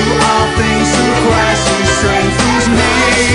all things through Christ who strengthens me.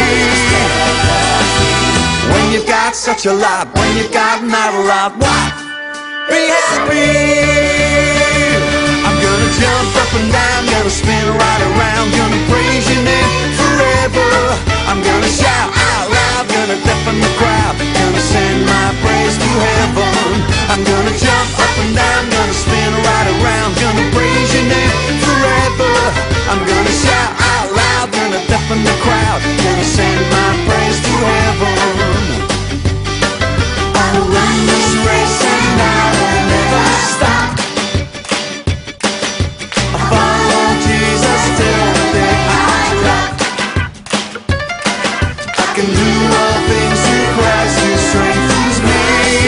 When you've got such a lot, when you've got not a lot, what? Be happy. I'm gonna jump up and down, gonna spin right around, gonna praise your name forever. I'm gonna shout out loud, gonna deafen the crowd, gonna send my praise to heaven. I'm gonna jump up and down, gonna spin right around, gonna praise your name forever. I'm gonna shout out loud, gonna deafen the crowd, gonna send my praise to heaven. I'll run this race and I will never stop. I follow Jesus till the day I drop. I can do all things through Christ who strengthens me.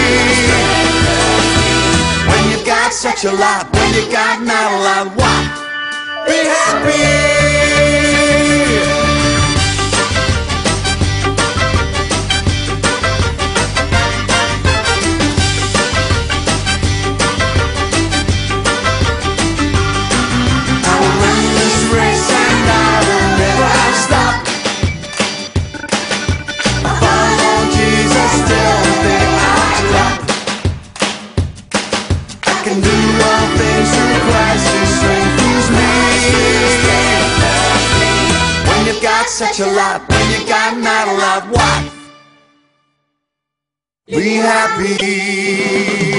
When you've got such a lot, when you got not a lot, what? Be happy. Can do all things through Christ who strengthens me. When you've got such a lot, when you got not a lot, what? Be happy.